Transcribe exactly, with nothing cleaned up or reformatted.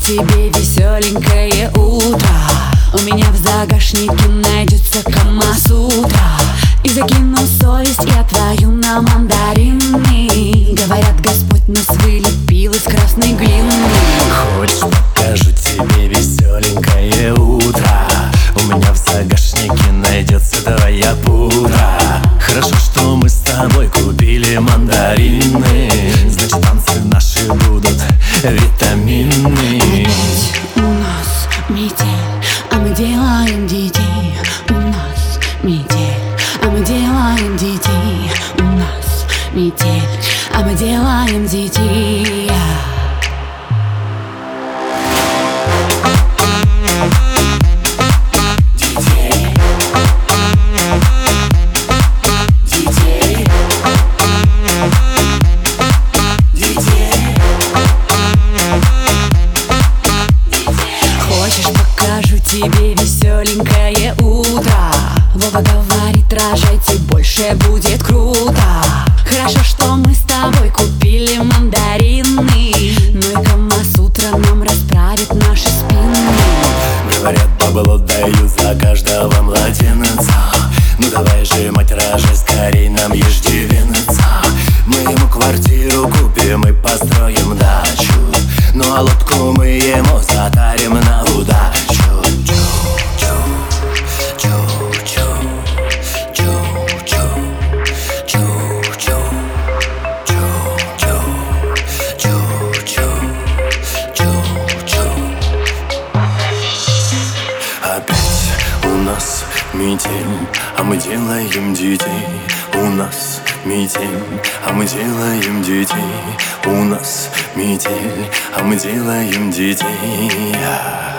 тебе веселенькое утро. У меня в загашнике найдется Камасутра. И закину совесть я твою на мандарины. Говорят, Господь нас вылепил из красной глины. Хочешь, покажу тебе веселенькое утро? У меня в загашнике найдется твоя пудра. Хорошо, что мы с тобой купили мандарины. Значит, танцы наши будут витаминные. У нас метель, а мы делаем детей. У нас метель, а мы делаем детей. У нас метель, а мы делаем детей. Тебе веселенькое утро. Вова говорит, рожайте, больше будет круто. Хорошо, что мы с тобой купили мандарины. Ну и Камасутра нам расправит наши спины. Говорят, бабло даю за каждого младенца. Ну давай же, мать, рожай, скорей нам иждивенца. Мы ему квартиру купим и построим дачу. Ну а лодку мы ему затарим на удачу. Опять у нас метель, а мы делаем детей. У нас метель, а мы делаем детей. У нас метель, а мы делаем детей.